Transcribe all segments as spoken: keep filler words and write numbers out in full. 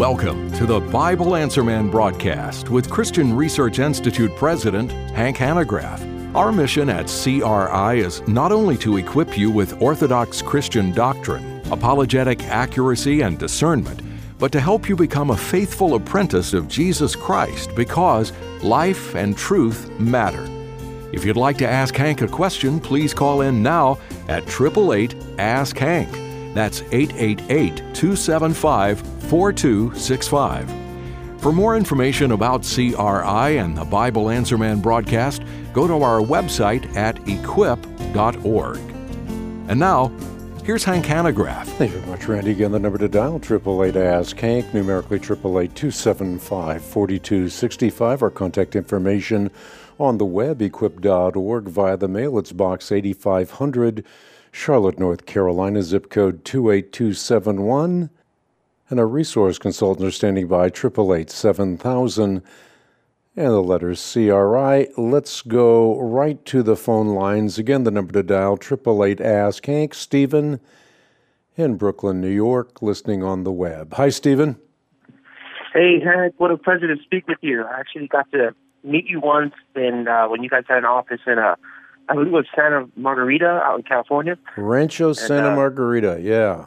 Welcome to the Bible Answer Man broadcast with Christian Research Institute President Hank Hanegraaff. Our mission at C R I is not only to equip you with orthodox Christian doctrine, apologetic accuracy, and discernment, but to help you become a faithful apprentice of Jesus Christ because life and truth matter. If you'd like to ask Hank a question, please call in now at eight eight eight, ask Hank. That's eight eight eight, two seven five, four two six five. For more information about C R I and the Bible Answer Man broadcast, go to our website at equip dot org. And now, here's Hank Hanegraaff. Thank you very much, Randy. Again, the number to dial, eight eight eight, ask Hank, numerically eight eight eight, two seven five, four two six five. Our contact information on the web, equip dot org. Via the mail, it's Box eighty-five hundred, Charlotte, North Carolina, zip code two eight two seven one. And our resource consultants are standing by, eight eight eight, seven thousand, and the letters C R I. Let's go right to the phone lines. Again, the number to dial, eight eight eight, ask Hank. Stephen in Brooklyn, New York, listening on the web. Hi, Stephen. Hey, Hank, what a pleasure to speak with you. I actually got to meet you once in, uh, when you guys had an office in, uh, I believe it was Santa Margarita out in California. Rancho and, Santa uh, Margarita, yeah.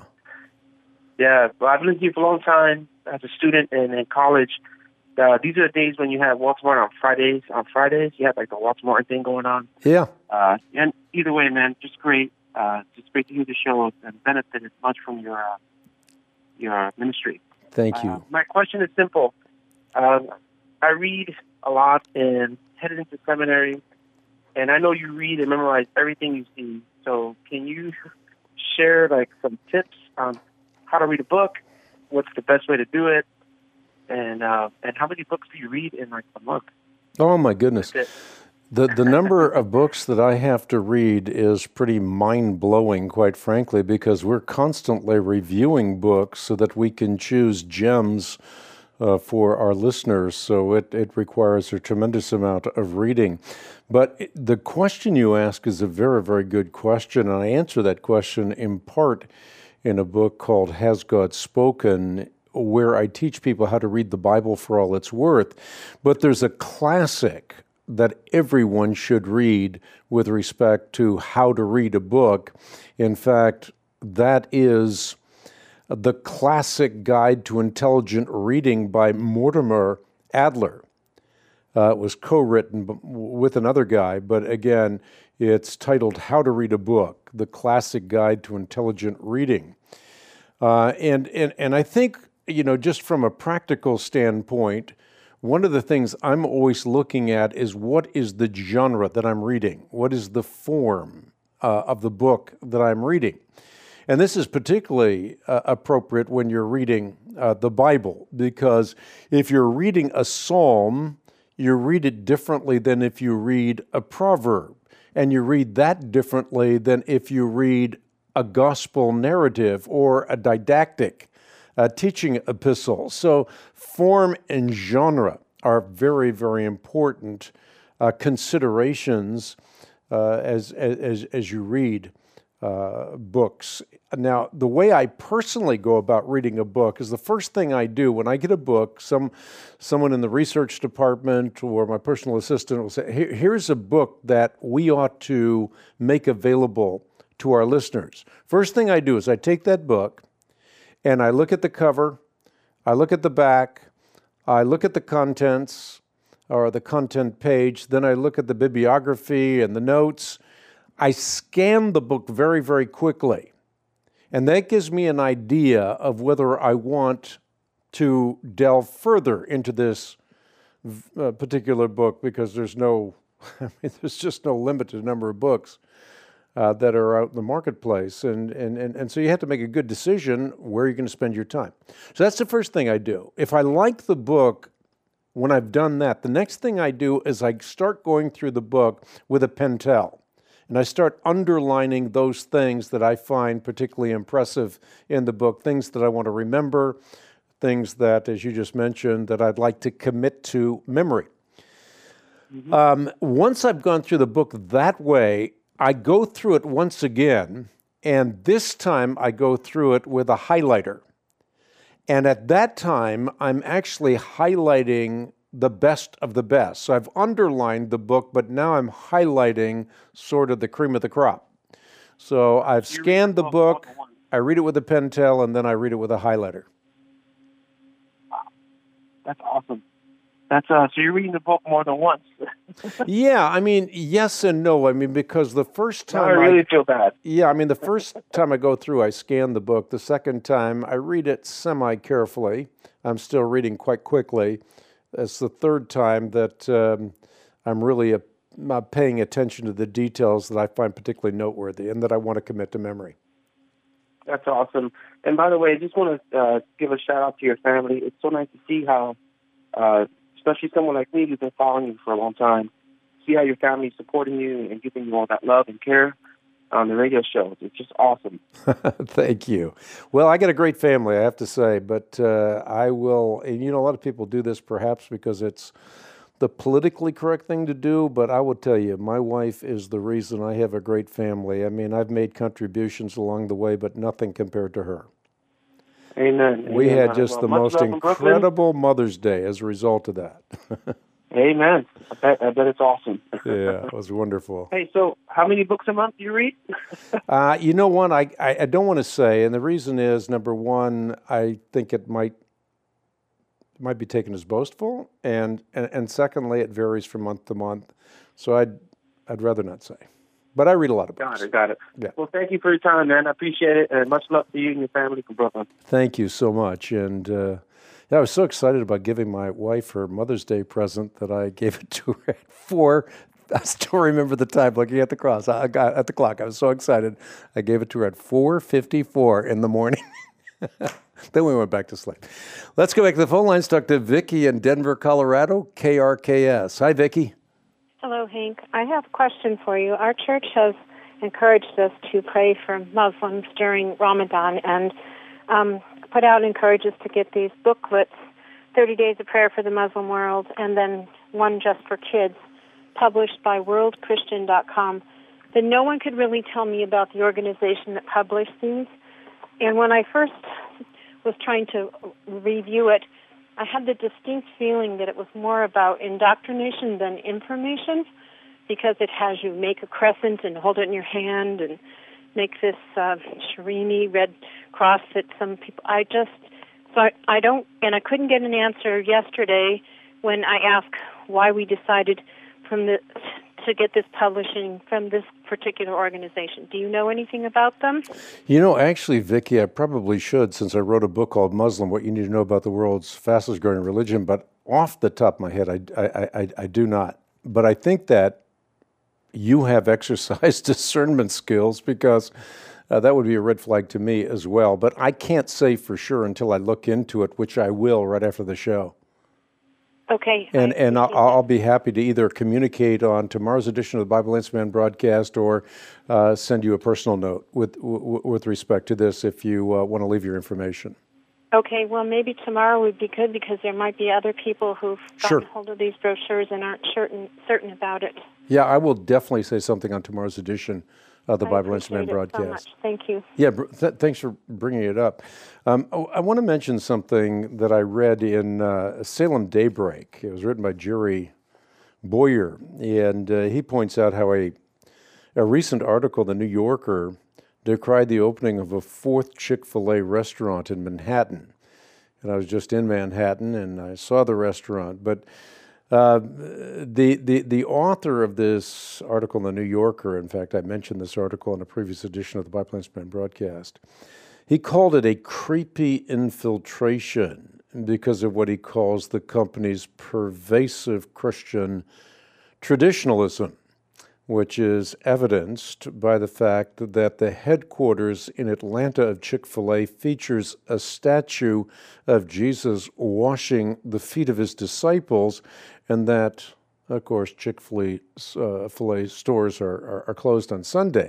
Yeah, well, I've lived here for a long time as a student and in college. Uh, these are the days when you have Walter Martin on Fridays. On Fridays, you have like the Walter Martin thing going on. Yeah. Uh, and either way, man, just great. Uh, just great to hear the show and benefited much from your uh, your ministry. Thank you. Uh, my question is simple. Uh, I read a lot and headed into seminary, and I know you read and memorize everything you see. So can you share like some tips on how to read a book? What's the best way to do it? And uh, and how many books do you read in like a month? Oh my goodness. The the number of books that I have to read is pretty mind-blowing, quite frankly, because we're constantly reviewing books so that we can choose gems uh, for our listeners. So it, it requires a tremendous amount of reading. But it, the question you ask is a very, very good question, and I answer that question in part in a book called Has God Spoken?, where I teach people how to read the Bible for all it's worth. But there's a classic that everyone should read with respect to how to read a book. In fact, that is The Classic Guide to Intelligent Reading by Mortimer Adler. Uh, it was co-written with another guy, but again, it's titled How to Read a Book, The Classic Guide to Intelligent Reading. Uh, and, and, and I think, you know, just from a practical standpoint, one of the things I'm always looking at is what is the genre that I'm reading? What is the form uh, of the book that I'm reading? And this is particularly uh, appropriate when you're reading uh, the Bible, because if you're reading a psalm, you read it differently than if you read a proverb. And you read that differently than if you read a gospel narrative or a didactic uh, teaching epistle. So form and genre are very, very important uh, considerations uh, as, as, as you read uh, books. Now, the way I personally go about reading a book is the first thing I do when I get a book, some someone in the research department or my personal assistant will say, Here, here's a book that we ought to make available to our listeners. First thing I do is I take that book and I look at the cover, I look at the back, I look at the contents or the content page, then I look at the bibliography and the notes. I scan the book very, very quickly. And that gives me an idea of whether I want to delve further into this uh, particular book, because there's no, I mean, there's just no limited number of books uh, that are out in the marketplace. And, and, and, and so you have to make a good decision where you're going to spend your time. So that's the first thing I do. If I like the book, when I've done that, the next thing I do is I start going through the book with a pentel. And I start underlining those things that I find particularly impressive in the book, things that I want to remember, things that, as you just mentioned, that I'd like to commit to memory. Mm-hmm. Um, once I've gone through the book that way, I go through it once again, and this time I go through it with a highlighter. And at that time, I'm actually highlighting the best of the best. So I've underlined the book, but now I'm highlighting sort of the cream of the crop. So I've You read scanned the the book book, all at once. I read it with a Pentel, and then I read it with a highlighter. That's awesome. That's uh. So you're reading the book more than once. Yeah, I mean, yes and no. I mean, because the first Now I time really I, feel bad. yeah, I mean, the first time I go through, I scan the book. The second time, I read it semi-carefully. I'm still reading quite quickly. It's the third time that um, I'm really uh, uh, paying attention to the details that I find particularly noteworthy and that I want to commit to memory. That's awesome. And by the way, I just want to uh, give a shout out to your family. It's so nice to see how, uh, especially someone like me who's been following you for a long time, see how your family's supporting you and giving you all that love and care on the radio shows. It's just awesome. Thank you. Well, I got a great family, I have to say, but uh, I will, and you know, a lot of people do this perhaps because it's the politically correct thing to do, but I will tell you, my wife is the reason I have a great family. I mean, I've made contributions along the way, but nothing compared to her. Amen. We Amen. had just Well, the much most love from Brooklyn. incredible Mother's Day as a result of that. Amen. I bet, I bet it's awesome. Yeah, it was wonderful. Hey, so how many books a month do you read? Uh, you know what, I, I, I don't want to say, and the reason is, number one, I think it might might be taken as boastful, and, and, and secondly, it varies from month to month, so I'd, I'd rather not say. But I read a lot of books. Got it, got it. Yeah. Well, thank you for your time, man. I appreciate it, and much love to you and your family from Brooklyn. Thank you so much, and uh, yeah, I was so excited about giving my wife her Mother's Day present that I gave it to her at four. I still remember the time, looking at the cross, I got at the clock. I was so excited. I gave it to her at four fifty-four in the morning. Then we went back to sleep. Let's go back to the phone lines. Talk to Vicki in Denver, Colorado, K R K S. Hi, Vicki. Hello, Hank. I have a question for you. Our church has encouraged us to pray for Muslims during Ramadan and um, put out encourages to get these booklets, thirty days of Prayer for the Muslim World, and then one just for kids, published by world christian dot com. But no one could really tell me about the organization that published these. And when I first was trying to review it, I had the distinct feeling that it was more about indoctrination than information, because it has you make a crescent and hold it in your hand and make this uh, Shirimi red cross that some people, I just, so I, I don't, and I couldn't get an answer yesterday when I asked why we decided from the to get this publishing from this particular organization. Do you know anything about them? You know, actually, Vicki, I probably should, since I wrote a book called Muslim, What You Need to Know About the World's Fastest Growing Religion, but off the top of my head, I, I, I, I do not. But I think that you have exercised discernment skills, because uh, that would be a red flag to me as well. But I can't say for sure until I look into it, which I will right after the show. Okay. And I and I'll, appreciate I'll be happy to either communicate on tomorrow's edition of the Bible Answer Man broadcast, or uh, send you a personal note with w- with respect to this if you uh, want to leave your information. Okay, well, maybe tomorrow would be good, because there might be other people who've gotten Sure. hold of these brochures and aren't certain certain about it. Yeah, I will definitely say something on tomorrow's edition of the I Bible Answer Man appreciate it broadcast. so much. Thank you. Yeah, br- th- thanks for bringing it up. Um, oh, I want to mention something that I read in uh, Salem Daybreak. It was written by Jerry Boyer, and uh, he points out how a, a recent article in The New Yorker decried the opening of a fourth Chick-fil-A restaurant in Manhattan. And I was just in Manhattan, and I saw the restaurant, but Uh, the, the the author of this article in The New Yorker, in fact, I mentioned this article in a previous edition of the Bible Answer Man broadcast, he called it a creepy infiltration because of what he calls the company's pervasive Christian traditionalism, which is evidenced by the fact that the headquarters in Atlanta of Chick-fil-A features a statue of Jesus washing the feet of his disciples, and that, of course, Chick-fil-A uh, stores are, are, are closed on Sunday.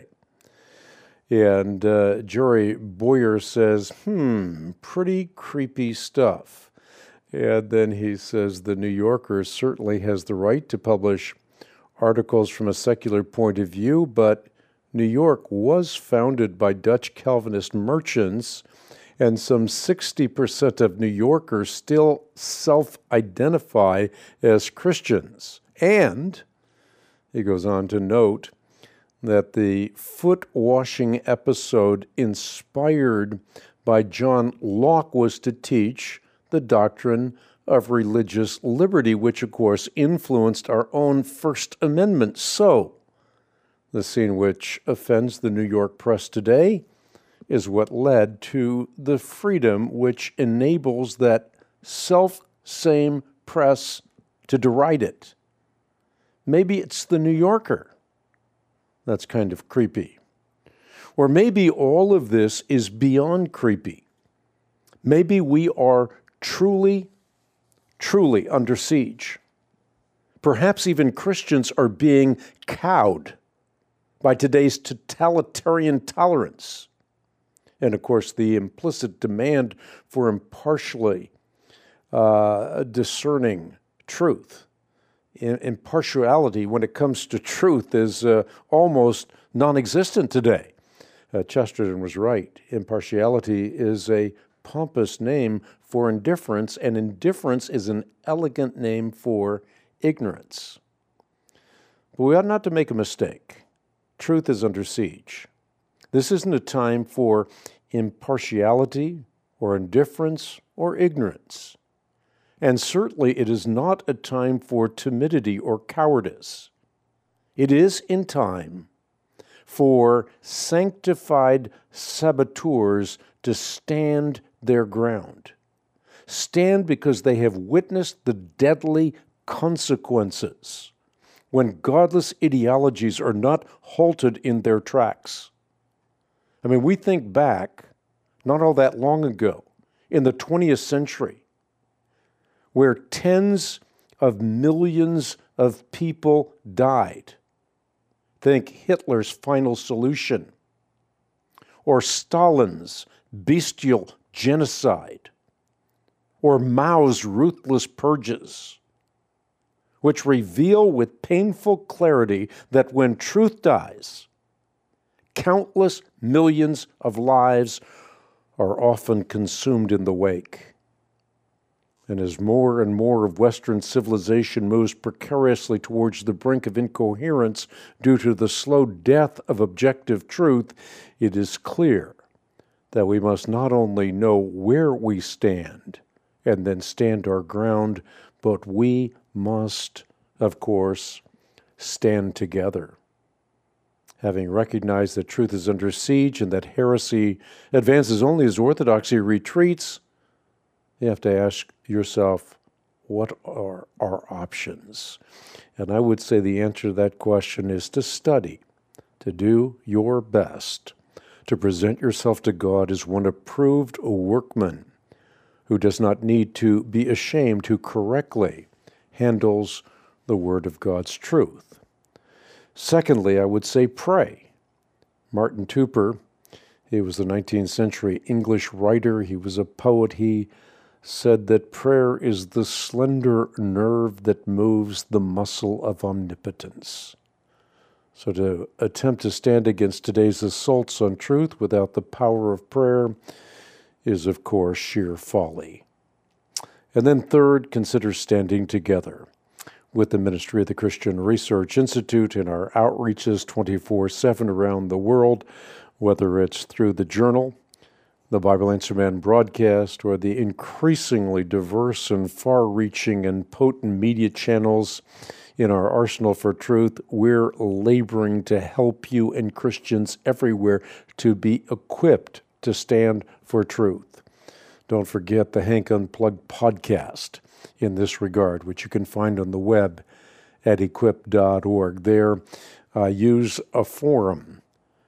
And uh, Jerry Boyer says, hmm, pretty creepy stuff. And then he says the New Yorker certainly has the right to publish articles from a secular point of view, but New York was founded by Dutch Calvinist merchants, And some sixty percent of New Yorkers still self-identify as Christians. And he goes on to note that the foot washing episode inspired by John Locke was to teach the doctrine of religious liberty, which of course influenced our own First Amendment. So, the scene which offends the New York press today is what led to the freedom which enables that self-same press to deride it. Maybe it's the New Yorker. That's kind of creepy. Or maybe all of this is beyond creepy. Maybe we are truly, truly under siege. Perhaps even Christians are being cowed by today's totalitarian tolerance. And of course, the implicit demand for impartially uh, discerning truth. Impartiality, when it comes to truth, is uh, almost non-existent today. Uh, Chesterton was right. Impartiality is a pompous name for indifference, and indifference is an elegant name for ignorance. But we ought not to make a mistake. Truth is under siege. This isn't a time for impartiality or indifference or ignorance. And certainly it is not a time for timidity or cowardice. It is in time for sanctified saboteurs to stand their ground. Stand because they have witnessed the deadly consequences when godless ideologies are not halted in their tracks. I mean, we think back, not all that long ago, in the twentieth century, where tens of millions of people died. Think Hitler's Final Solution, or Stalin's bestial genocide, or Mao's ruthless purges, which reveal with painful clarity that when truth dies, countless millions of lives are often consumed in the wake. And as more and more of Western civilization moves precariously towards the brink of incoherence due to the slow death of objective truth, it is clear that we must not only know where we stand and then stand our ground, but we must, of course, stand together. Having recognized that truth is under siege and that heresy advances only as orthodoxy retreats, you have to ask yourself, what are our options? And I would say the answer to that question is to study, to do your best, to present yourself to God as one approved workman who does not need to be ashamed, who correctly handles the Word of God's truth. Secondly, I would say pray. Martin Tupper, he was a nineteenth century English writer. He was a poet. He said that prayer is the slender nerve that moves the muscle of omnipotence. So to attempt to stand against today's assaults on truth without the power of prayer is, of course, sheer folly. And then third, consider standing together with the ministry of the Christian Research Institute in our outreaches twenty-four seven around the world, whether it's through the Journal, the Bible Answer Man broadcast, or the increasingly diverse and far-reaching and potent media channels in our Arsenal for Truth. We're laboring to help you and Christians everywhere to be equipped to stand for truth. Don't forget the Hank Unplugged podcast in this regard, which you can find on the web at equip dot org. There, uh, use a forum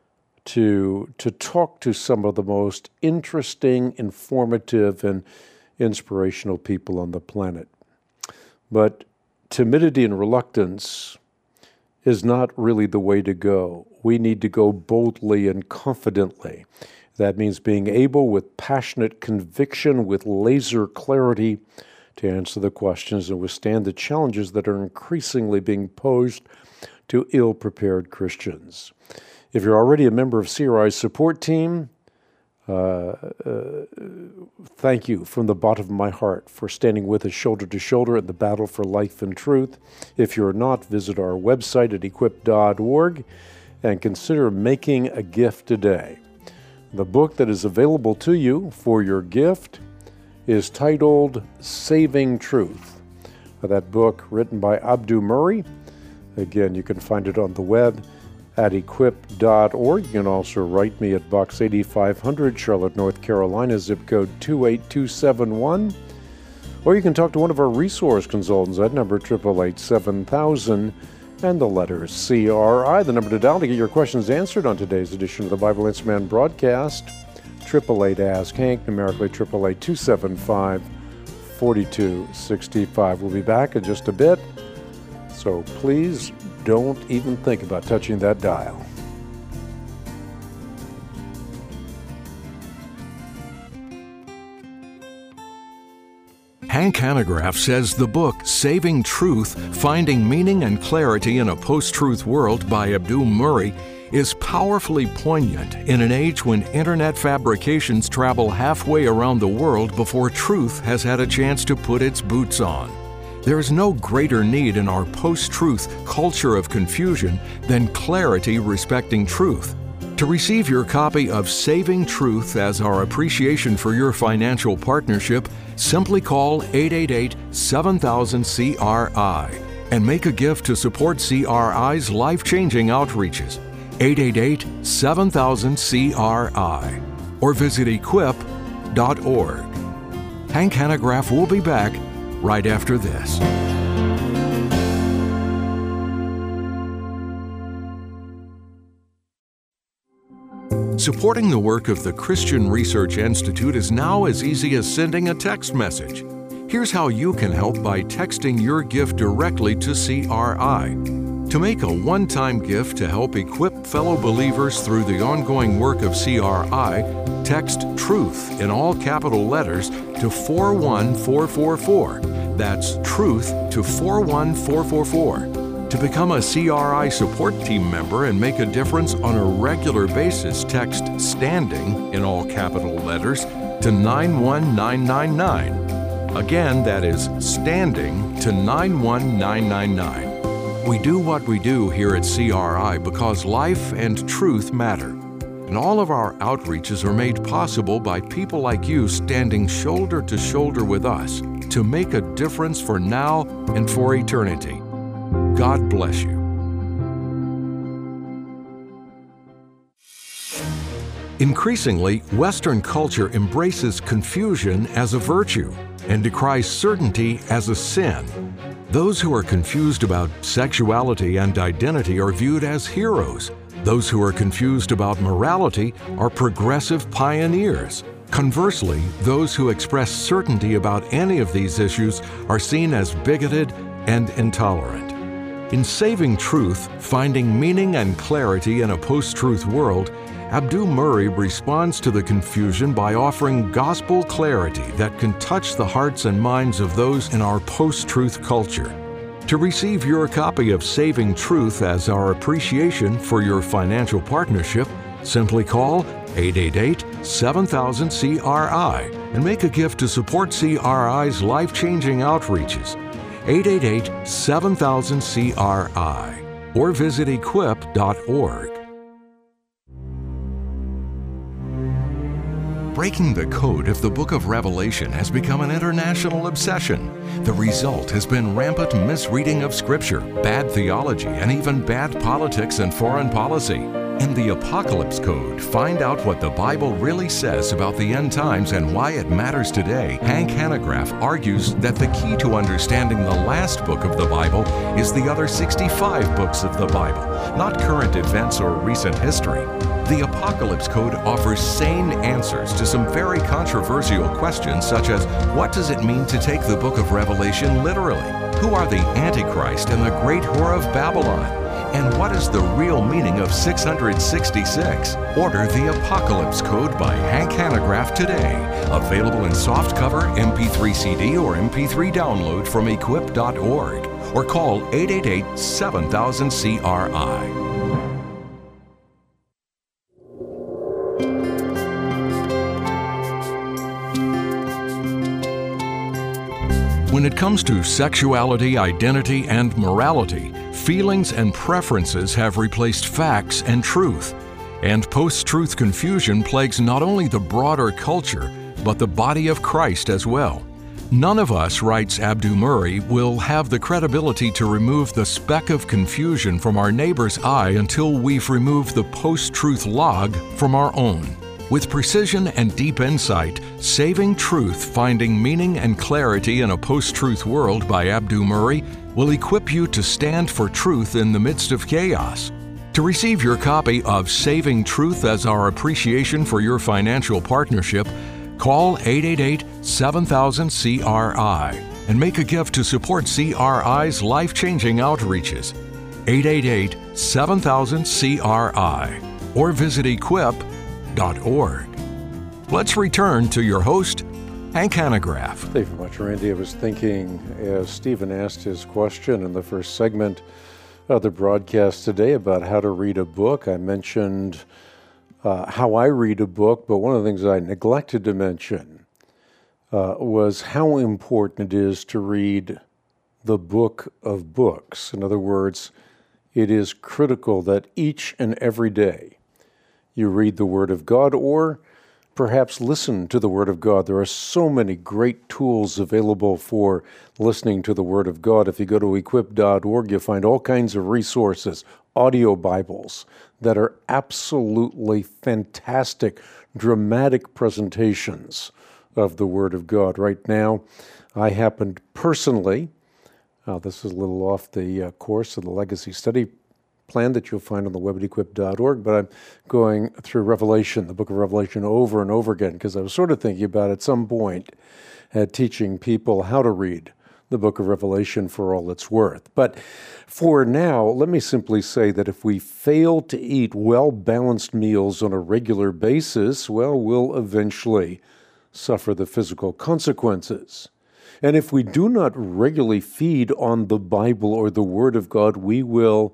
to to talk to some of the most interesting, informative, and inspirational people on the planet. But timidity and reluctance is not really the way to go. We need to go boldly and confidently. That means being able, with passionate conviction, with laser clarity, to answer the questions and withstand the challenges that are increasingly being posed to ill-prepared Christians. If you're already a member of C R I's support team, Uh, uh, thank you from the bottom of my heart for standing with us shoulder to shoulder in the battle for life and truth. If you're not, visit our website at equip dot org and consider making a gift today. The book that is available to you for your gift is titled Saving Truth. That book, written by Abdu Murray. Again, you can find it on the web at equip dot org. You can also write me at Box eighty-five hundred, Charlotte, North Carolina, zip code two eight two seven one. Or you can talk to one of our resource consultants at number eight eight eight, seven thousand and the letters C R I, the number to dial to get your questions answered on today's edition of the Bible Answer Man broadcast. eight eight eight, ask Hank, numerically eight eight eight, two seven five, four two six five. We'll be back in just a bit, so please don't even think about touching that dial. Hank Hanegraaff says the book Saving Truth, Finding Meaning and Clarity in a Post-Truth World by Abdu Murray is powerfully poignant in an age when internet fabrications travel halfway around the world before truth has had a chance to put its boots on. There is no greater need in our post-truth culture of confusion than clarity respecting truth. To receive your copy of Saving Truth as our appreciation for your financial partnership, simply call eight eight eight, seven thousand, C R I and make a gift to support C R I's life-changing outreaches. eight eight eight, seven thousand, C R I or visit equip dot org. Hank Hanegraaff will be back right after this. Supporting the work of the Christian Research Institute is now as easy as sending a text message. Here's how you can help by texting your gift directly to C R I. To make a one-time gift to help equip fellow believers through the ongoing work of C R I, text TRUTH in all capital letters to four one four four four. That's TRUTH to four one four four four. To become a C R I support team member and make a difference on a regular basis, text STANDING in all capital letters to nine one nine nine nine. Again, that is STANDING to nine one nine nine nine. We do what we do here at C R I because life and truth matter. And all of our outreaches are made possible by people like you standing shoulder to shoulder with us to make a difference for now and for eternity. God bless you. Increasingly, Western culture embraces confusion as a virtue and decries certainty as a sin. Those who are confused about sexuality and identity are viewed as heroes. Those who are confused about morality are progressive pioneers. Conversely, those who express certainty about any of these issues are seen as bigoted and intolerant. In Saving Truth, Finding Meaning and Clarity in a Post-Truth World, Abdu Murray responds to the confusion by offering gospel clarity that can touch the hearts and minds of those in our post-truth culture. To receive your copy of Saving Truth as our appreciation for your financial partnership, simply call eight eight eight, seven thousand, C R I and make a gift to support C R I's life-changing outreaches. eight eight eight, seven thousand, C R I or visit equip dot org. Breaking the code of the Book of Revelation has become an international obsession. The result has been rampant misreading of Scripture, bad theology, and even bad politics and foreign policy. In the Apocalypse Code, find out what the Bible really says about the end times and why it matters today. Hank Hanegraaff argues that the key to understanding the last book of the Bible is the other sixty-five books of the Bible, not current events or recent history. The Apocalypse Code offers sane answers to some very controversial questions, such as what does it mean to take the book of Revelation literally? Who are the Antichrist and the great whore of Babylon? And what is the real meaning of six hundred sixty-six? Order the Apocalypse Code by Hank Hanegraaff today. Available in softcover, M P three C D, or M P three download from equip dot org. Or call eight eight eight, seven thousand, C R I. When it comes to sexuality, identity, and morality, feelings and preferences have replaced facts and truth. And post-truth confusion plagues not only the broader culture, but the body of Christ as well. None of us, writes Abdu Murray, will have the credibility to remove the speck of confusion from our neighbor's eye until we've removed the post-truth log from our own. With precision and deep insight, Saving Truth, Finding Meaning and Clarity in a Post-Truth World by Abdu Murray will equip you to stand for truth in the midst of chaos. To receive your copy of Saving Truth as our appreciation for your financial partnership, call eight eight eight, seven thousand, C R I and make a gift to support C R I's life-changing outreaches. eight eight eight, seven thousand, C R I or visit equip dot org. Let's return to your host, Hank Hanegraaff. Thank you very much, Randy. I was thinking as Stephen asked his question in the first segment of the broadcast today about how to read a book. I mentioned uh, how I read a book, but one of the things I neglected to mention uh, was how important it is to read the book of books. In other words, it is critical that each and every day you read the Word of God, or perhaps listen to the Word of God. There are so many great tools available for listening to the Word of God. If you go to equip dot org, you'll find all kinds of resources, audio Bibles that are absolutely fantastic, dramatic presentations of the Word of God. Right now, I happened personally, uh, this is a little off the uh, course of the Legacy Study plan that you'll find on the web at equip dot org, but I'm going through Revelation, the book of Revelation, over and over again, because I was sort of thinking about at some point uh, teaching people how to read the book of Revelation for all it's worth. But for now, let me simply say that if we fail to eat well-balanced meals on a regular basis, well, we'll eventually suffer the physical consequences. And if we do not regularly feed on the Bible or the Word of God, we will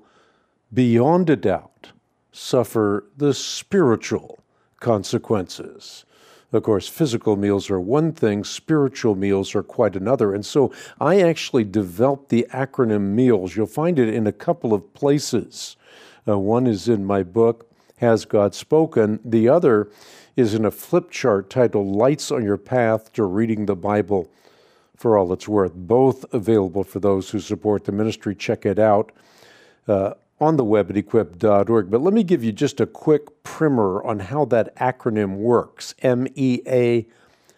beyond a doubt, suffer the spiritual consequences. Of course, physical meals are one thing, spiritual meals are quite another. And so I actually developed the acronym MEALS. You'll find it in a couple of places. Uh, one is in my book, Has God Spoken? The other is in a flip chart titled Lights on Your Path to Reading the Bible for All It's Worth. Both available for those who support the ministry. Check it out Uh, on the web at equip dot org. But let me give you just a quick primer on how that acronym works, M E A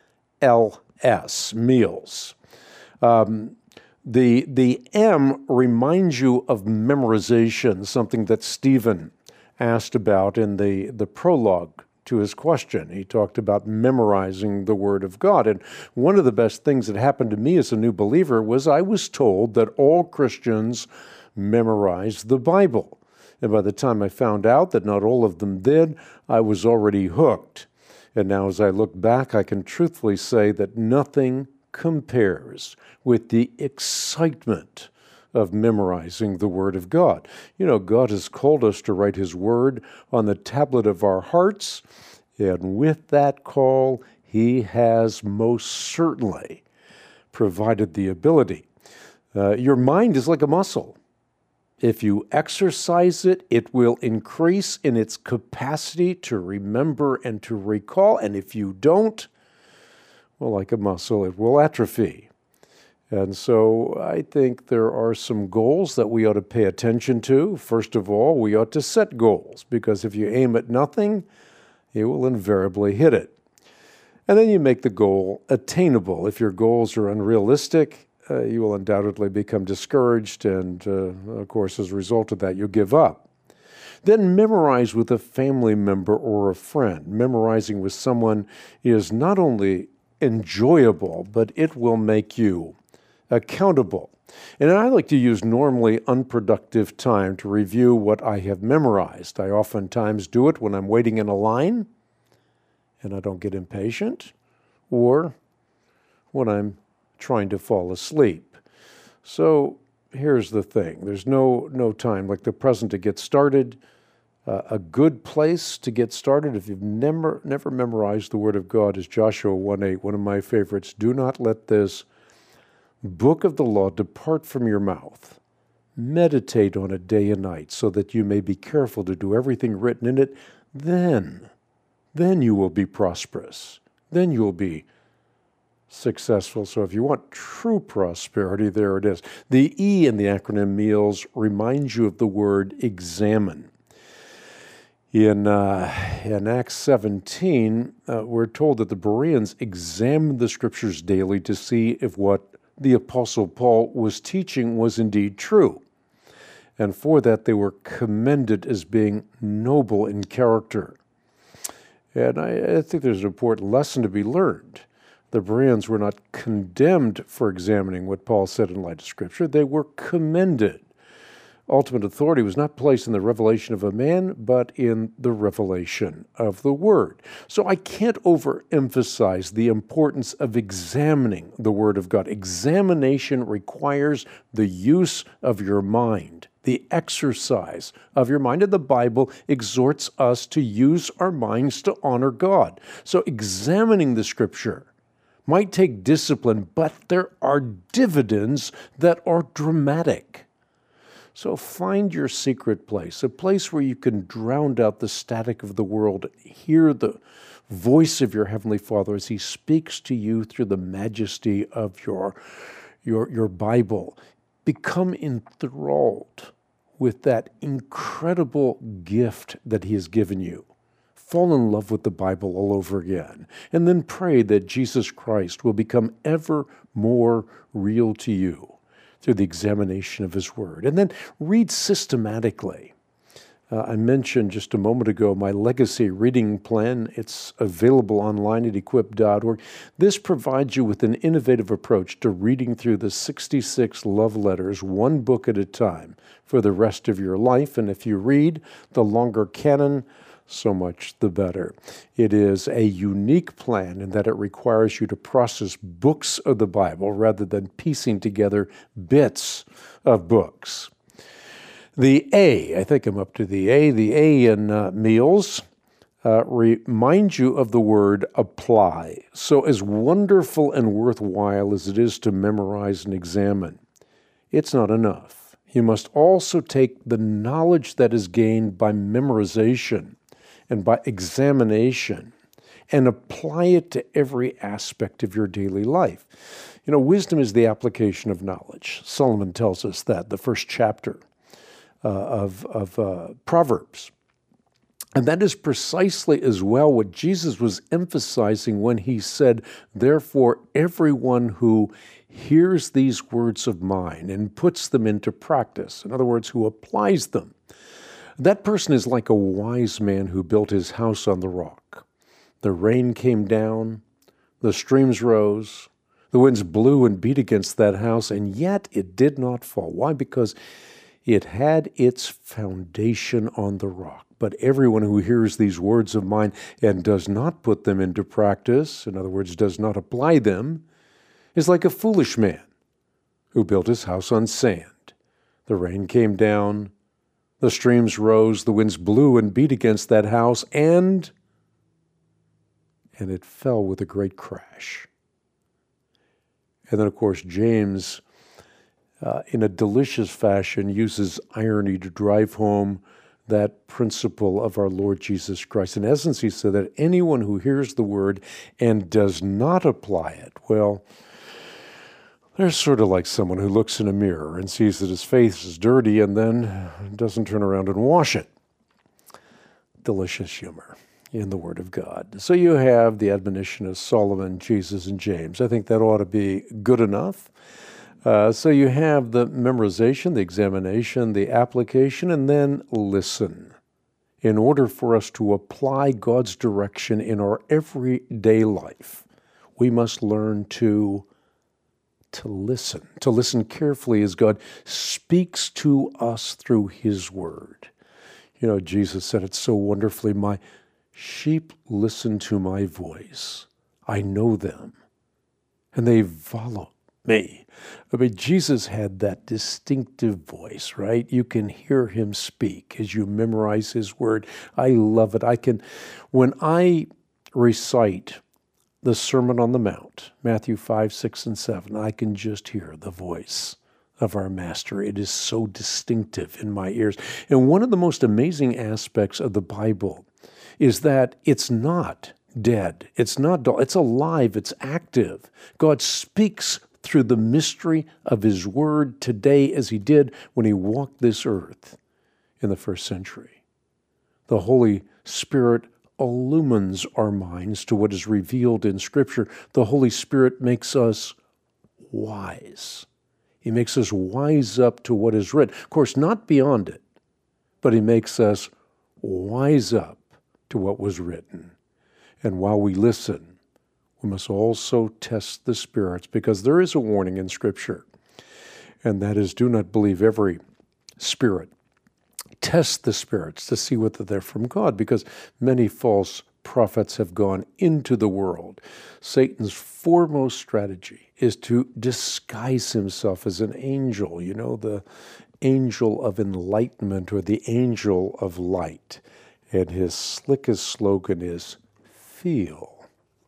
L S, MEALS. Um, the, the M reminds you of memorization, something that Stephen asked about in the, the prologue to his question. He talked about memorizing the Word of God. And one of the best things that happened to me as a new believer was I was told that all Christians memorize the Bible. And by the time I found out that not all of them did, I was already hooked. And now as I look back, I can truthfully say that nothing compares with the excitement of memorizing the Word of God. You know, God has called us to write His Word on the tablet of our hearts, and with that call, He has most certainly provided the ability. Uh, your mind is like a muscle. If you exercise it, it will increase in its capacity to remember and to recall. And if you don't, well, like a muscle, it will atrophy. And so I think there are some goals that we ought to pay attention to. First of all, we ought to set goals, because if you aim at nothing, you will invariably hit it. And then you make the goal attainable. If your goals are unrealistic, Uh, you will undoubtedly become discouraged, and uh, of course, as a result of that, you'll give up. Then memorize with a family member or a friend. Memorizing with someone is not only enjoyable, but it will make you accountable. And I like to use normally unproductive time to review what I have memorized. I oftentimes do it when I'm waiting in a line and I don't get impatient, or when I'm trying to fall asleep. So here's the thing. There's no no time like the present to get started. Uh, a good place to get started, if you've never never memorized the Word of God, is Joshua one eight, one of my favorites. Do not let this book of the law depart from your mouth. Meditate on it day and night, so that you may be careful to do everything written in it. Then, then you will be prosperous. Then you will be successful. So if you want true prosperity, there it is. The E in the acronym MEALS reminds you of the word examine. In, uh, in Acts seventeen, uh, we're told that the Bereans examined the Scriptures daily to see if what the Apostle Paul was teaching was indeed true. And for that, they were commended as being noble in character. And I, I think there's an important lesson to be learned. The Bereans were not condemned for examining what Paul said in light of Scripture. They were commended. Ultimate authority was not placed in the revelation of a man, but in the revelation of the Word. So I can't overemphasize the importance of examining the Word of God. Examination requires the use of your mind, the exercise of your mind. And the Bible exhorts us to use our minds to honor God. So examining the Scripture might take discipline, but there are dividends that are dramatic. So find your secret place, a place where you can drown out the static of the world, hear the voice of your Heavenly Father as He speaks to you through the majesty of your, your, your Bible. Become enthralled with that incredible gift that He has given you. Fall in love with the Bible all over again, and then pray that Jesus Christ will become ever more real to you through the examination of His Word. And then read systematically. Uh, I mentioned just a moment ago my legacy reading plan. It's available online at equip dot org. This provides you with an innovative approach to reading through the sixty-six love letters, one book at a time, for the rest of your life. And if you read the longer canon, so much the better. It is a unique plan in that it requires you to process books of the Bible rather than piecing together bits of books. The A, I think I'm up to the A, the A in uh, MEALS uh, reminds you of the word apply. So as wonderful and worthwhile as it is to memorize and examine, it's not enough. You must also take the knowledge that is gained by memorization and by examination, and apply it to every aspect of your daily life. You know, wisdom is the application of knowledge. Solomon tells us that, the first chapter uh, of, of uh, Proverbs. And that is precisely as well what Jesus was emphasizing when He said, therefore, everyone who hears these words of mine and puts them into practice, in other words, who applies them, that person is like a wise man who built his house on the rock. The rain came down, the streams rose, the winds blew and beat against that house, and yet it did not fall. Why? Because it had its foundation on the rock. But everyone who hears these words of mine and does not put them into practice, in other words, does not apply them, is like a foolish man who built his house on sand. The rain came down, the streams rose, the winds blew and beat against that house, and, and it fell with a great crash. And then, of course, James, uh, in a delicious fashion, uses irony to drive home that principle of our Lord Jesus Christ. In essence, he said that anyone who hears the word and does not apply it, well, they're sort of like someone who looks in a mirror and sees that his face is dirty and then doesn't turn around and wash it. Delicious humor in the Word of God. So you have the admonition of Solomon, Jesus, and James. I think that ought to be good enough. Uh, so you have the memorization, the examination, the application, and then listen. In order for us to apply God's direction in our everyday life, we must learn to to listen, to listen carefully as God speaks to us through His Word. You know, Jesus said it so wonderfully, my sheep listen to my voice. I know them, and they follow me. I mean, Jesus had that distinctive voice, right? You can hear Him speak as you memorize His Word. I love it. I can, when I recite the Sermon on the Mount, Matthew five, six, and seven, I can just hear the voice of our Master. It is so distinctive in my ears. And one of the most amazing aspects of the Bible is that it's not dead. It's not dull. It's alive. It's active. God speaks through the mystery of His Word today as He did when He walked this earth in the first century. The Holy Spirit illumines our minds to what is revealed in Scripture. The Holy Spirit makes us wise. He makes us wise up to what is written. Of course, not beyond it, but He makes us wise up to what was written. And while we listen, we must also test the spirits, because there is a warning in Scripture, and that is, do not believe every spirit. Test the spirits to see whether they're from God, because many false prophets have gone into the world. Satan's foremost strategy is to disguise himself as an angel, you know, the angel of enlightenment or the angel of light. And his slickest slogan is, feel,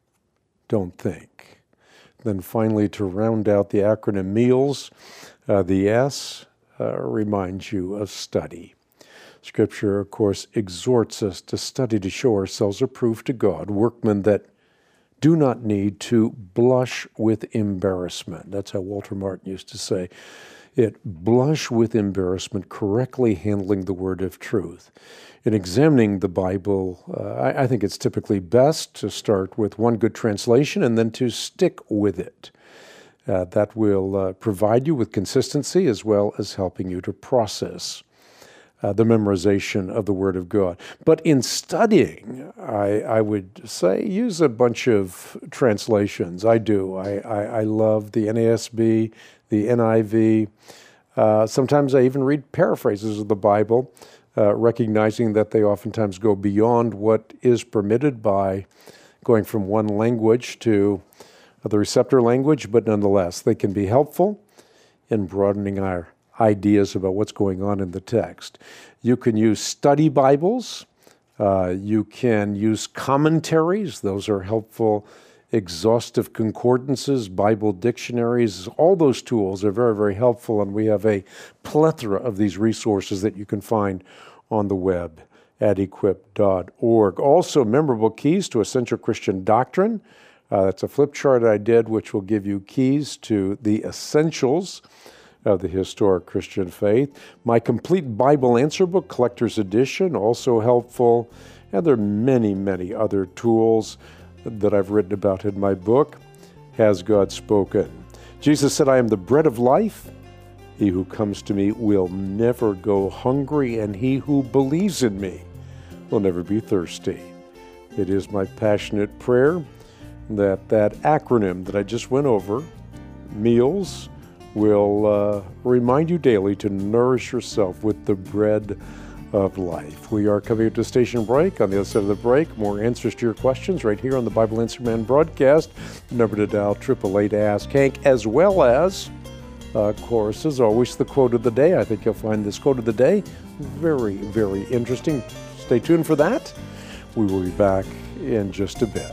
don't think. Then finally, to round out the acronym MEALS, uh, the S uh, reminds you of study. Scripture, of course, exhorts us to study to show ourselves approved to God, workmen that do not need to blush with embarrassment. That's how Walter Martin used to say it, blush with embarrassment, correctly handling the word of truth. In examining the Bible, uh, I, I think it's typically best to start with one good translation and then to stick with it. Uh, that will uh, provide you with consistency as well as helping you to process Uh, the memorization of the Word of God. But in studying, I, I would say use a bunch of translations. I do. I, I, I love the N A S B, the N I V. Uh, sometimes I even read paraphrases of the Bible, uh, recognizing that they oftentimes go beyond what is permitted by going from one language to the receptor language, but nonetheless, they can be helpful in broadening our ideas about what's going on in the text. You can use study Bibles. Uh, you can use commentaries. Those are helpful. Exhaustive concordances, Bible dictionaries, all those tools are very, very helpful, and we have a plethora of these resources that you can find on the web at equip dot org. Also, memorable keys to essential Christian doctrine. Uh, that's a flip chart I did, which will give you keys to the essentials of the historic Christian faith. My complete Bible answer book, collector's edition, also helpful. And there are many, many other tools that I've written about in my book, Has God Spoken? Jesus said, I am the bread of life. He who comes to me will never go hungry, and he who believes in me will never be thirsty. It is my passionate prayer that that acronym that I just went over, MEALS, will uh, remind you daily to nourish yourself with the bread of life. We are coming up to station break. On the other side of the break, more answers to your questions right here on the Bible Answer Man broadcast. Number to dial, triple eight Ask Hank, as well as, uh, of course, as always, the quote of the day. I think you'll find this quote of the day very, very interesting. Stay tuned for that. We will be back in just a bit.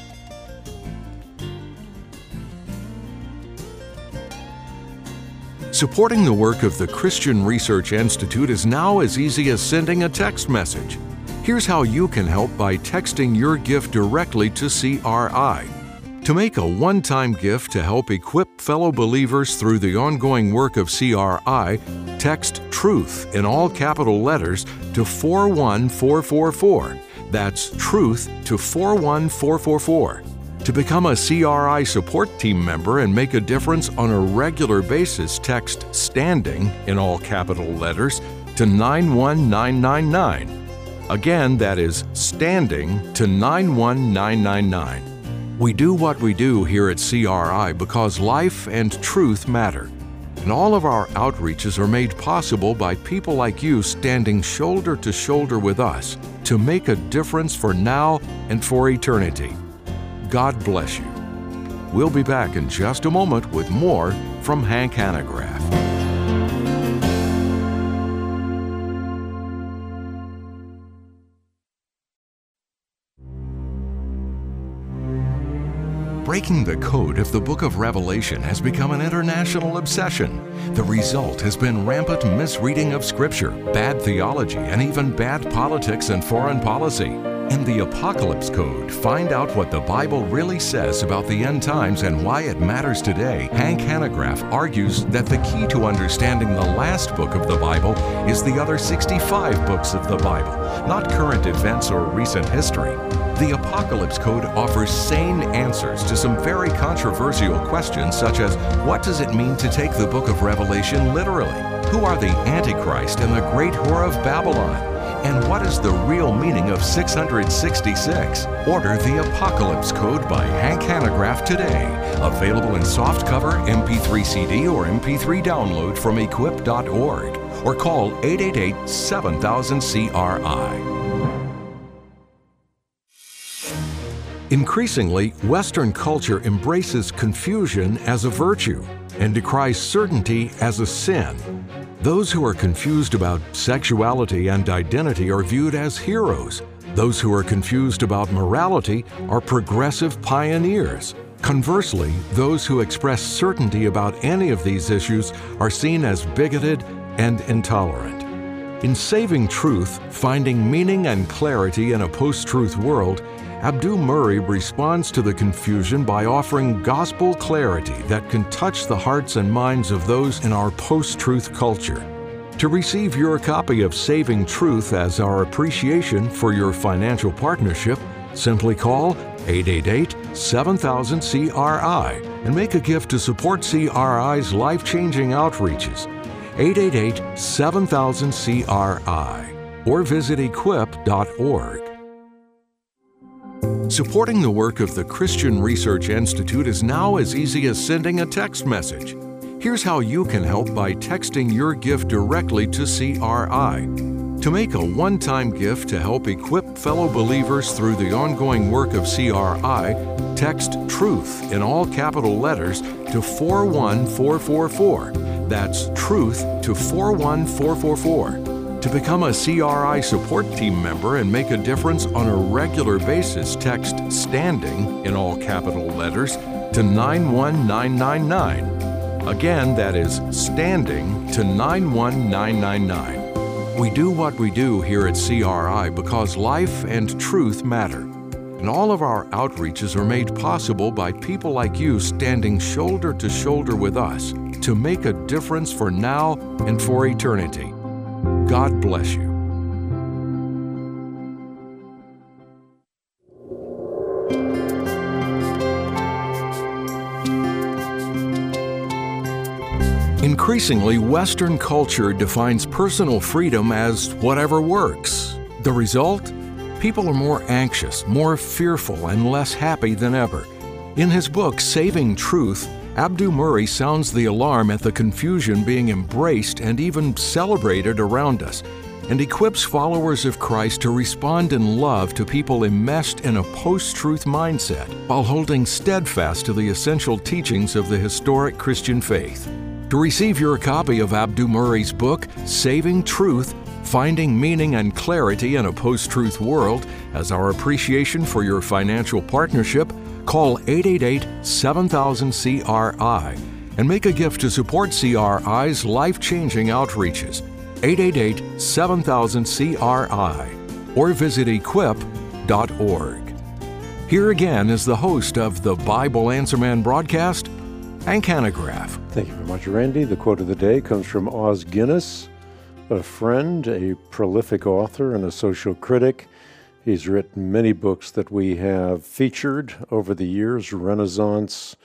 Supporting the work of the Christian Research Institute is now as easy as sending a text message. Here's how you can help by texting your gift directly to C R I. To make a one-time gift to help equip fellow believers through the ongoing work of C R I, text TRUTH in all capital letters to four one four four four. That's TRUTH to four one four four four. To become a C R I support team member and make a difference on a regular basis, text STANDING in all capital letters to nine one nine nine nine. Again, that is STANDING to nine one nine nine nine. We do what we do here at C R I because life and truth matter. And all of our outreaches are made possible by people like you standing shoulder to shoulder with us to make a difference for now and for eternity. God bless you. We'll be back in just a moment with more from Hank Hanegraaff. Breaking the code of the book of Revelation has become an international obsession. The result has been rampant misreading of Scripture, bad theology, and even bad politics and foreign policy. In the Apocalypse Code, find out what the Bible really says about the end times and why it matters today. Hank Hanegraaff argues that the key to understanding the last book of the Bible is the other sixty-five books of the Bible, not current events or recent history. The Apocalypse Code offers sane answers to some very controversial questions, such as what does it mean to take the book of Revelation literally? Who are the Antichrist and the great whore of Babylon? And what is the real meaning of six hundred sixty-six? Order the Apocalypse Code by Hank Hanegraaff today. Available in softcover, M P three C D, or M P three download from equip dot org. Or call eight eight eight, seven thousand, C R I. Increasingly, Western culture embraces confusion as a virtue and decries certainty as a sin. Those who are confused about sexuality and identity are viewed as heroes. Those who are confused about morality are progressive pioneers. Conversely, those who express certainty about any of these issues are seen as bigoted and intolerant. In Saving Truth, Finding Meaning and Clarity in a Post-Truth World, Abdu Murray responds to the confusion by offering gospel clarity that can touch the hearts and minds of those in our post-truth culture. To receive your copy of Saving Truth as our appreciation for your financial partnership, simply call eight eight eight, seven thousand, C R I and make a gift to support C R I's life-changing outreaches. eight eight eight, seven thousand, C R I or visit equip dot org. Supporting the work of the Christian Research Institute is now as easy as sending a text message. Here's how you can help by texting your gift directly to C R I. To make a one-time gift to help equip fellow believers through the ongoing work of C R I, text TRUTH in all capital letters to four one four four four. That's TRUTH to four one four four four. To become a C R I support team member and make a difference on a regular basis, text STANDING in all capital letters to nine one nine nine nine. Again, that is STANDING to nine one nine nine nine. We do what we do here at C R I because life and truth matter. And all of our outreaches are made possible by people like you standing shoulder to shoulder with us to make a difference for now and for eternity. God bless you. Increasingly, Western culture defines personal freedom as whatever works. The result? People are more anxious, more fearful, and less happy than ever. In his book, Saving Truth, Abdu Murray sounds the alarm at the confusion being embraced and even celebrated around us, and equips followers of Christ to respond in love to people enmeshed in a post-truth mindset while holding steadfast to the essential teachings of the historic Christian faith. To receive your copy of Abdu Murray's book, Saving Truth, Finding Meaning and Clarity in a Post-Truth World, as our appreciation for your financial partnership, call eight eight eight, seven thousand, C R I and make a gift to support C R I's life-changing outreaches. eight eight eight, seven thousand, C R I or visit equip dot org. Here again is the host of the Bible Answer Man broadcast, Hank Hanegraaff. Thank you very much, Randy. The quote of the day comes from Os Guinness, a friend, a prolific author, and a social critic. He's written many books that we have featured over the years. Renaissance,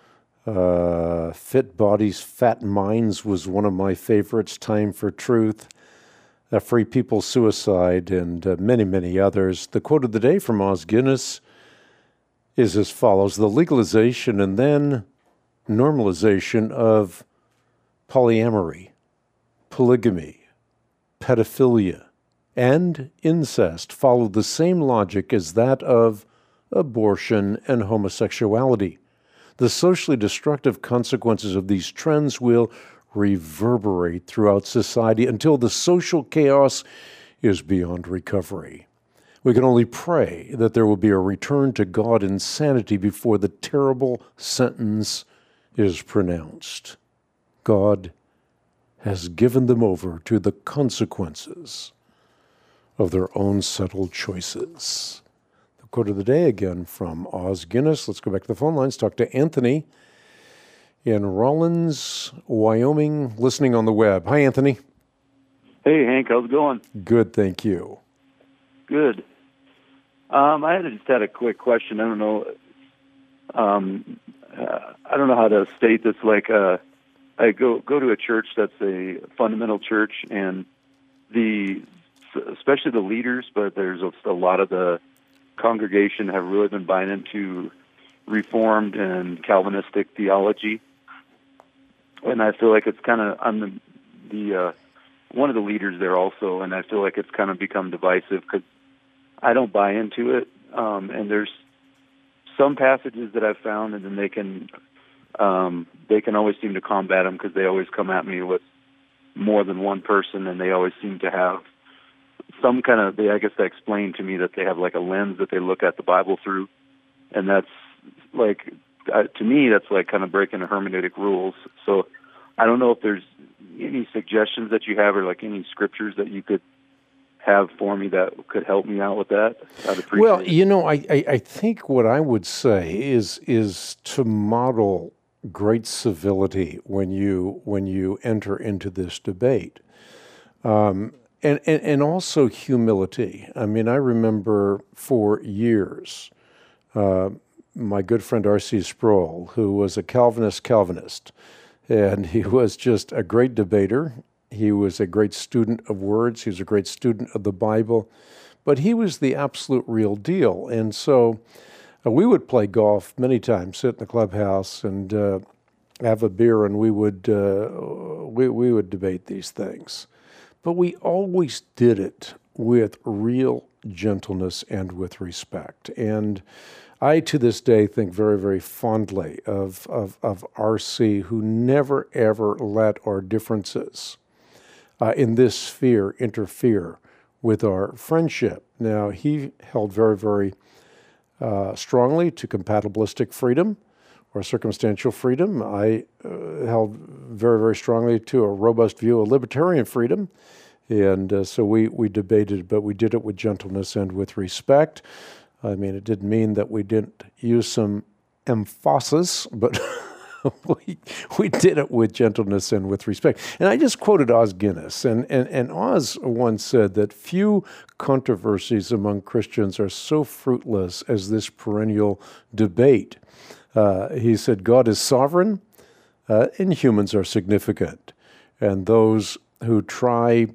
uh, Fit Bodies, Fat Minds was one of my favorites. Time for Truth, uh, Free People's Suicide, and uh, many, many others. The quote of the day from Os Guinness is as follows: the legalization and then normalization of polyamory, polygamy, pedophilia, and incest follow the same logic as that of abortion and homosexuality. The socially destructive consequences of these trends will reverberate throughout society until the social chaos is beyond recovery. We can only pray that there will be a return to God insanity before the terrible sentence is pronounced. God has given them over to the consequences of their own subtle choices. The quote of the day again from Os Guinness. Let's go back to the phone lines, talk to Anthony in Rawlins, Wyoming, listening on the web. Hi, Anthony. Hey, Hank, how's it going? Good, thank you. Good. Um, I just had a quick question. I don't know. Um, uh, I don't know how to state this. Like, uh, I go go to a church that's a fundamental church, and the especially the leaders, but there's a, a lot of the congregation have really been buying into Reformed and Calvinistic theology, and I feel like it's kind of I'm the, the uh, one of the leaders there also, and I feel like it's kind of become divisive because I don't buy into it. Um, and there's some passages that I've found, and then they can um, they can always seem to combat them because they always come at me with more than one person, and they always seem to have some kind of, they, I guess they explain to me that they have like a lens that they look at the Bible through, and that's like, uh, to me, that's like kind of breaking the hermeneutic rules. So I don't know if there's any suggestions that you have or like any scriptures that you could have for me that could help me out with that. I'd appreciate well, it. you know, I, I, I think what I would say is is to model great civility when you when you enter into this debate, um, and, and and also humility. I mean, I remember for years, uh, my good friend R C Sproul, who was a Calvinist Calvinist, and he was just a great debater. He was a great student of words. He was a great student of the Bible, but he was the absolute real deal. And so uh, we would play golf many times, sit in the clubhouse and uh, have a beer, and we would uh, we we would debate these things. But we always did it with real gentleness and with respect. And I, to this day, think very, very fondly of of, of R C, who never, ever let our differences Uh, in this sphere interfere with our friendship. Now, he held very, very uh, strongly to compatibilistic freedom or circumstantial freedom. I uh, held very, very strongly to a robust view of libertarian freedom. And uh, so we, we debated, but we did it with gentleness and with respect. I mean, it didn't mean that we didn't use some emphasis, but we we did it with gentleness and with respect. And I just quoted Os Guinness, and, and, and Os once said that few controversies among Christians are so fruitless as this perennial debate. Uh, he said, God is sovereign, uh, and humans are significant. And those who try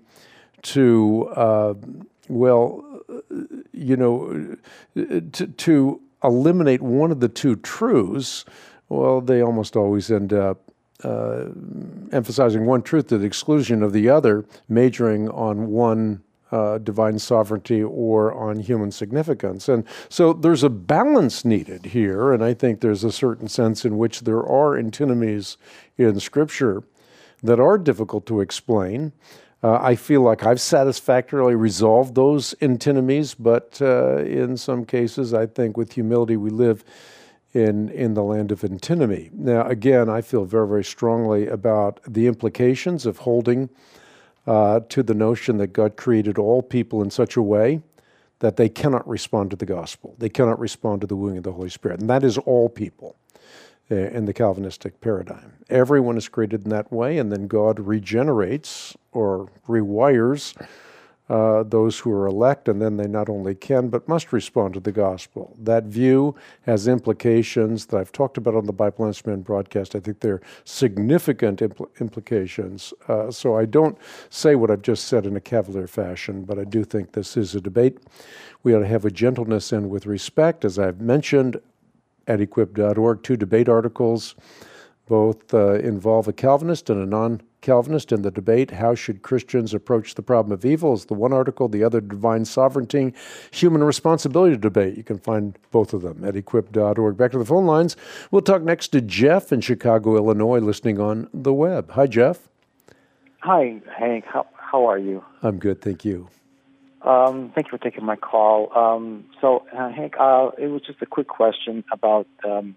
to, uh, well, you know, to, to eliminate one of the two truths, well, they almost always end up uh, emphasizing one truth to the exclusion of the other, majoring on one uh, divine sovereignty or on human significance. And so there's a balance needed here, and I think there's a certain sense in which there are antinomies in Scripture that are difficult to explain. Uh, I feel like I've satisfactorily resolved those antinomies, but uh, in some cases, I think with humility we live in in the land of antinomy. Now, again, I feel very, very strongly about the implications of holding uh, to the notion that God created all people in such a way that they cannot respond to the gospel. They cannot respond to the wooing of the Holy Spirit. And that is all people uh, in the Calvinistic paradigm. Everyone is created in that way, and then God regenerates or rewires Uh, those who are elect, and then they not only can but must respond to the gospel. That view has implications that I've talked about on the Bible Answer Man broadcast. I think they're significant impl- implications. Uh, so I don't say what I've just said in a cavalier fashion, but I do think this is a debate. We ought to have a gentleness and with respect. As I've mentioned, at equip dot org, two debate articles, both uh, involve a Calvinist and a non-Calvinist in the debate. How should Christians approach the problem of evil is the one article. The other, divine sovereignty, human responsibility debate. You can find both of them at equip dot org. Back to the phone lines. We'll talk next to Jeff in Chicago, Illinois, listening on the web. Hi, Jeff. Hi, Hank. How how are you? I'm good, thank you. Um, thank you for taking my call. Um, so, uh, Hank, uh, it was just a quick question about um,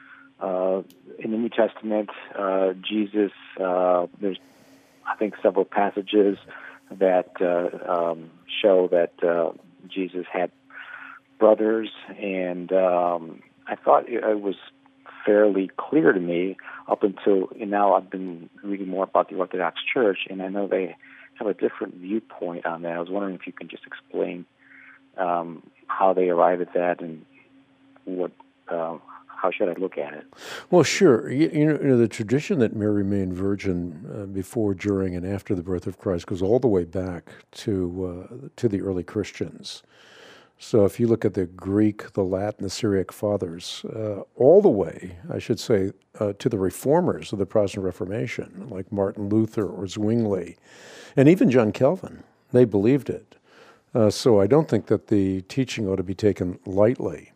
uh, in the New Testament, uh, Jesus. Uh, there's, I think, several passages that uh, um, show that uh, Jesus had brothers, and um, I thought it, it was fairly clear to me up until and now I've been reading more about the Orthodox Church, and I know they have a different viewpoint on that. I was wondering if you can just explain um, how they arrive at that and what uh, how should I look at it? Well, sure. You, you, know, you know, the tradition that Mary remained virgin uh, before, during, and after the birth of Christ goes all the way back to uh, to the early Christians. So if you look at the Greek, the Latin, the Syriac fathers, uh, all the way, I should say, uh, to the reformers of the Protestant Reformation, like Martin Luther or Zwingli, and even John Calvin, they believed it. Uh, so I don't think that the teaching ought to be taken lightly.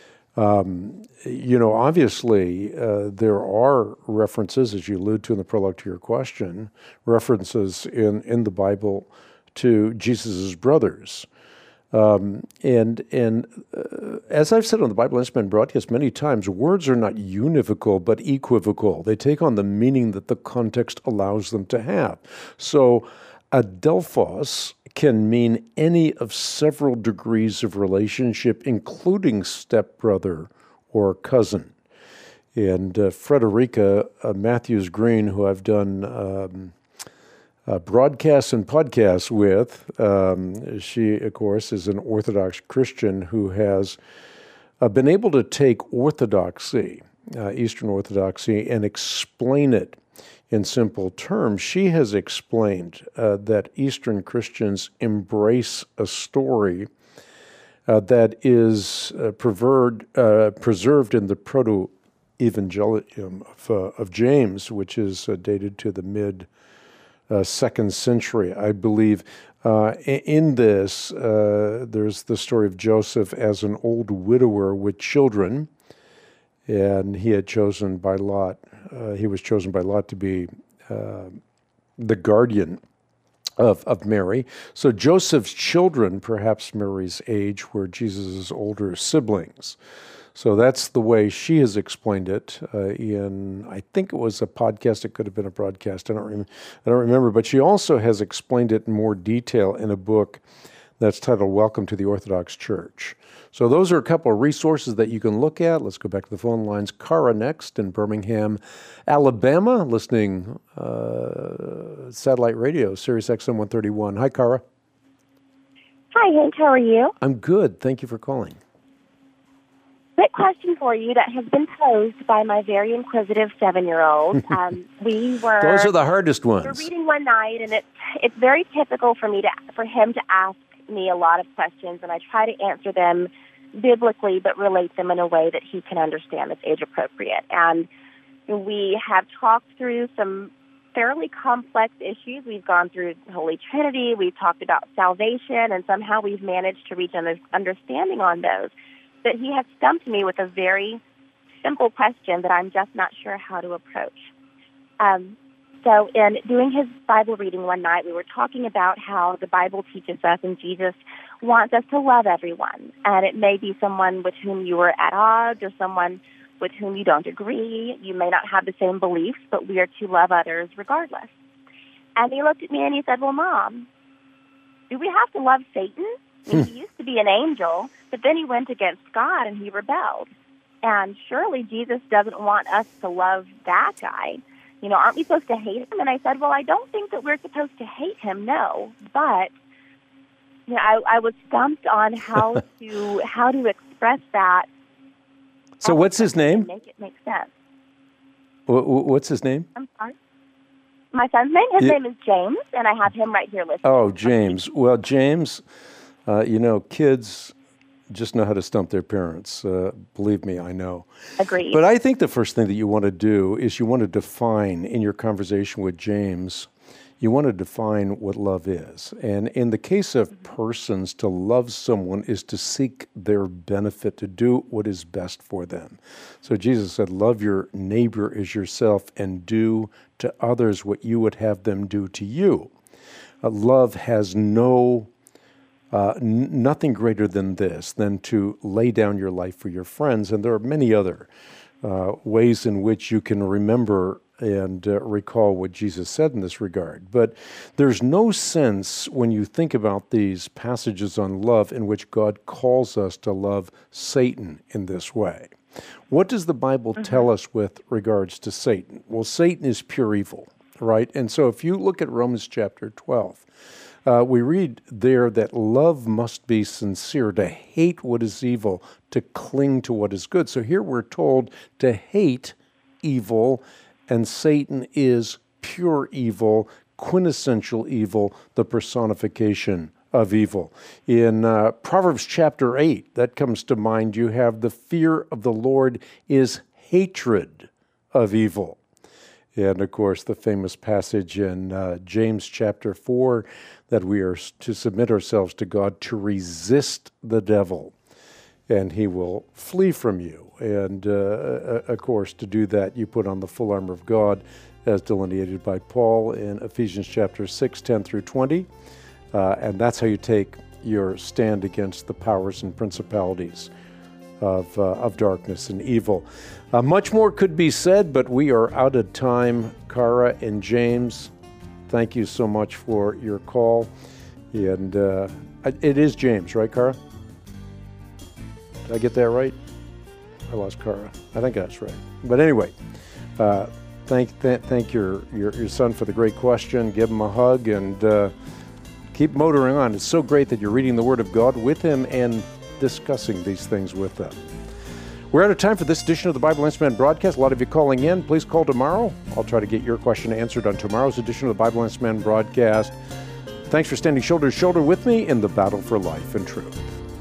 Um, you know, obviously, uh, there are references, as you allude to in the prologue to your question, references in, in the Bible to Jesus' brothers. Um, and and uh, as I've said on the Bible Instrument broadcast many times, words are not univocal but equivocal. They take on the meaning that the context allows them to have. So adelphos can mean any of several degrees of relationship, including stepbrother or cousin. And uh, Frederica uh, Matthews Green, who I've done um, uh, broadcasts and podcasts with, um, she, of course, is an Orthodox Christian who has uh, been able to take orthodoxy, uh, Eastern Orthodoxy, and explain it in simple terms. She has explained uh, that Eastern Christians embrace a story uh, that is uh, preserved, uh, preserved in the Proto-Evangelium of, uh, of James, which is uh, dated to the mid uh, second century, I believe. Uh, in this, uh, there's the story of Joseph as an old widower with children, and he had chosen by lot, uh, he was chosen by lot to be uh, the guardian of, of Mary. So Joseph's children, perhaps Mary's age, were Jesus' older siblings. So that's the way she has explained it uh, in, I think it was a podcast, it could have been a broadcast, I don't, rem- I don't remember, but she also has explained it in more detail in a book that's titled Welcome to the Orthodox Church. So those are a couple of resources that you can look at. Let's go back to the phone lines. Cara next in Birmingham, Alabama, listening uh, satellite radio, Sirius X M one thirty-one. Hi, Cara. Hi, Hank. How are you? I'm good. Thank you for calling. Quick question for you that has been posed by my very inquisitive seven-year-old. Um, we were those are the hardest ones. We were reading one night, and it's it's very typical for me to for him to ask me a lot of questions, and I try to answer them biblically, but relate them in a way that he can understand that's age appropriate. And we have talked through some fairly complex issues. We've gone through Holy Trinity. We've talked about salvation, and somehow we've managed to reach an understanding on those. But he has stumped me with a very simple question that I'm just not sure how to approach. Um, so in doing his Bible reading one night, we were talking about how the Bible teaches us and Jesus wants us to love everyone. And it may be someone with whom you are at odds or someone with whom you don't agree. You may not have the same beliefs, but we are to love others regardless. And he looked at me and he said, well, Mom, do we have to love Satan? I mean, he used to be an angel, but then he went against God and he rebelled. And surely Jesus doesn't want us to love that guy. You know, aren't we supposed to hate him? And I said, well, I don't think that we're supposed to hate him, no. But, you know, I, I was stumped on how to how to express that. So what's his name? Make it make sense. What's his name? I'm sorry. My son's name? His yeah. name is James, and I have him right here listening. Oh, James. Well, James, uh, you know, kids just know how to stump their parents. Uh, believe me, I know. Agreed. But I think the first thing that you want to do is you want to define in your conversation with James, you want to define what love is. And in the case of persons, to love someone is to seek their benefit, to do what is best for them. So Jesus said, love your neighbor as yourself and do to others what you would have them do to you. Uh, love has no uh, n- nothing greater than this, than to lay down your life for your friends. And there are many other uh, ways in which you can remember and uh, recall what Jesus said in this regard. But there's no sense when you think about these passages on love in which God calls us to love Satan in this way. What does the Bible mm-hmm. tell us with regards to Satan? Well, Satan is pure evil, right? And so if you look at Romans chapter twelve, uh, we read there that love must be sincere, to hate what is evil, to cling to what is good. So here we're told to hate evil, and Satan is pure evil, quintessential evil, the personification of evil. In uh, Proverbs chapter eight, that comes to mind, you have the fear of the Lord is hatred of evil. And of course, the famous passage in uh, James chapter four, that we are to submit ourselves to God, to resist the devil, and he will flee from you. And uh, of course, to do that, you put on the full armor of God, as delineated by Paul in Ephesians chapter six, ten through twenty. Uh, and that's how you take your stand against the powers and principalities of, uh, of darkness and evil. Uh, much more could be said, but we are out of time. Cara and James, thank you so much for your call. And uh, it is James, right, Cara? Did I get that right? I lost Cara. I think that's right. But anyway, uh, thank th- thank your, your your son for the great question. Give him a hug and uh, keep motoring on. It's so great that you're reading the Word of God with him and discussing these things with them. We're out of time for this edition of the Bible Answer Man broadcast. A lot of you calling in. Please call tomorrow. I'll try to get your question answered on tomorrow's edition of the Bible Answer Man broadcast. Thanks for standing shoulder to shoulder with me in the battle for life and truth.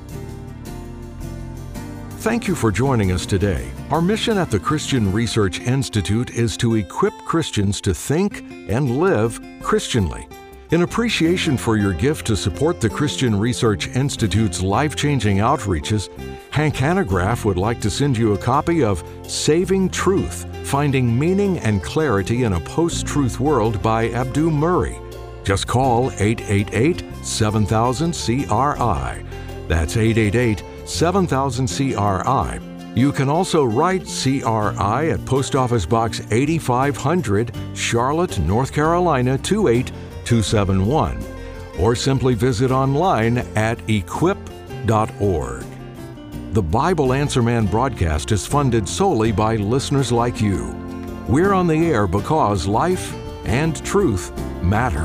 Thank you for joining us today. Our mission at the Christian Research Institute is to equip Christians to think and live Christianly. In appreciation for your gift to support the Christian Research Institute's life-changing outreaches, Hank Hanegraaff would like to send you a copy of Saving Truth, Finding Meaning and Clarity in a Post-Truth World by Abdu Murray. Just call eight eight eight, seven thousand, C R I. That's eight eight eight, seven thousand, C R I. You can also write C R I at Post Office Box eighty-five hundred, Charlotte, North Carolina two eight two seven one, or simply visit online at equip dot org. The Bible Answer Man broadcast is funded solely by listeners like you. We're on the air because life and truth matter.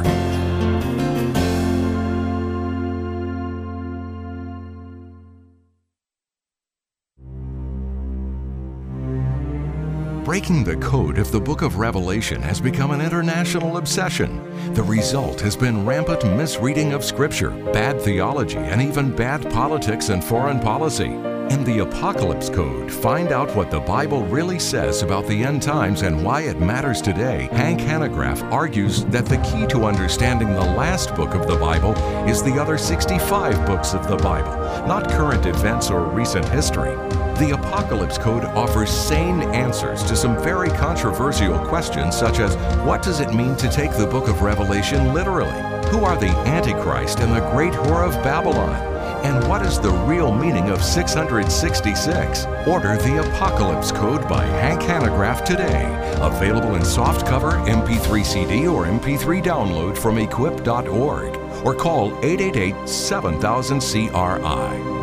Breaking the code of the book of Revelation has become an international obsession. The result has been rampant misreading of Scripture, bad theology, and even bad politics and foreign policy. In the Apocalypse Code, find out what the Bible really says about the end times and why it matters today. Hank Hanegraaff argues that the key to understanding the last book of the Bible is the other sixty-five books of the Bible, not current events or recent history. The Apocalypse Code offers sane answers to some very controversial questions, such as what does it mean to take the book of Revelation literally? Who are the Antichrist and the great whore of Babylon? And what is the real meaning of six hundred sixty-six? Order the Apocalypse Code by Hank Hanegraaff today. Available in softcover, M P three C D, or M P three download from equip dot org. Or call eight eight eight, seven thousand, C R I.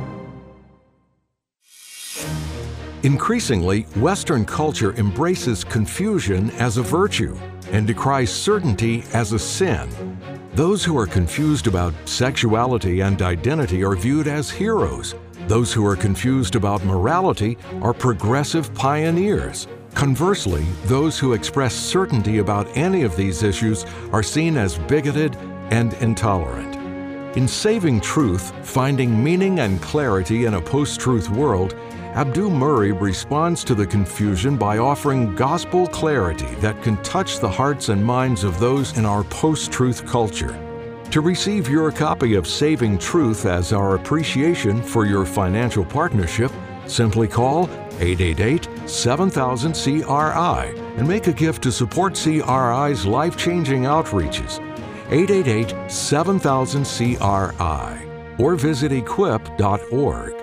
Increasingly, Western culture embraces confusion as a virtue and decries certainty as a sin. Those who are confused about sexuality and identity are viewed as heroes. Those who are confused about morality are progressive pioneers. Conversely, those who express certainty about any of these issues are seen as bigoted and intolerant. In Saving Truth, Finding Meaning and Clarity in a Post-Truth World, Abdu Murray responds to the confusion by offering gospel clarity that can touch the hearts and minds of those in our post-truth culture. To receive your copy of Saving Truth as our appreciation for your financial partnership, simply call eight eight eight, seven thousand, C R I and make a gift to support C R I's life-changing outreaches. eight eight eight, seven thousand, C R I. or visit equip dot org.